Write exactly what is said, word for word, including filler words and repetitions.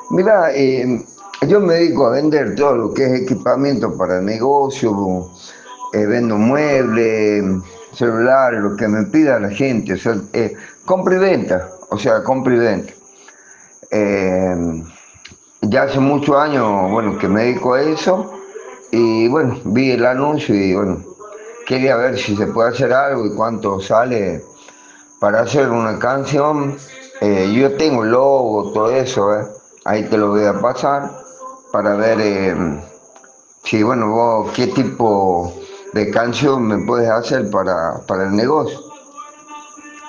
Mira, eh, yo me dedico a vender todo lo que es equipamiento para negocio, eh, vendo muebles, celulares, lo que me pida la gente, o sea, eh, compra y venta, o sea, compra y venta. Eh, ya hace muchos años, bueno, que me dedico a eso y bueno, vi el anuncio y bueno, quería ver si se puede hacer algo y cuánto sale para hacer una canción. Eh, yo tengo el logo, todo eso, eh. Ahí te lo voy a pasar para ver eh, si, bueno, vos qué tipo de canción me puedes hacer para, para el negocio.